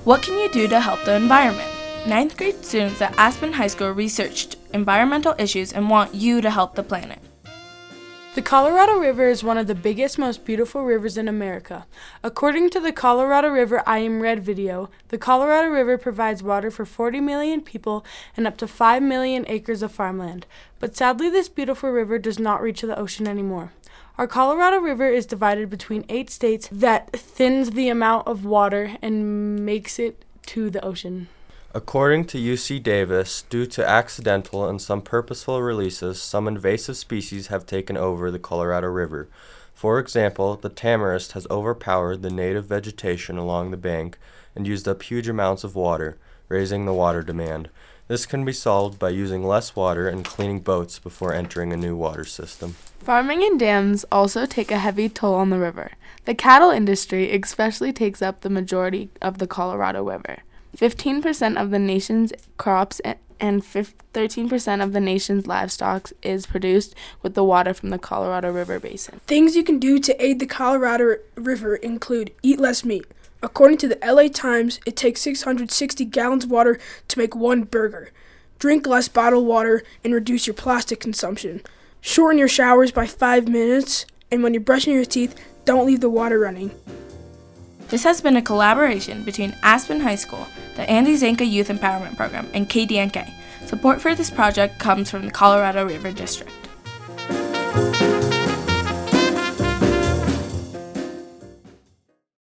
What can you do to help the environment? Ninth grade students at Aspen High School researched environmental issues and want you to help the planet. The Colorado River is one of the biggest, most beautiful rivers in America. According to the Colorado River I Am Red video, the Colorado River provides water for 40 million people and up to 5 million acres of farmland. But sadly, this beautiful river does not reach the ocean anymore. Our Colorado River is divided between 8 states that thins the amount of water and makes it to the ocean. According to UC Davis, due to accidental and some purposeful releases, some invasive species have taken over the Colorado River. For example, the tamarisk has overpowered the native vegetation along the bank and used up huge amounts of water, raising the water demand. This can be solved by using less water and cleaning boats before entering a new water system. Farming and dams also take a heavy toll on the river. The cattle industry especially takes up the majority of the Colorado River. 15% of the nation's crops and 13% of the nation's livestock is produced with the water from the Colorado River basin. Things you can do to aid the Colorado River include eat less meat. According to the LA Times, it takes 660 gallons of water to make one burger. Drink less bottled water and reduce your plastic consumption. Shorten your showers by 5 minutes, and when you're brushing your teeth, don't leave the water running. This has been a collaboration between Aspen High School, the Andy Zanka Youth Empowerment Program, and KDNK. Support for this project comes from the Colorado River District.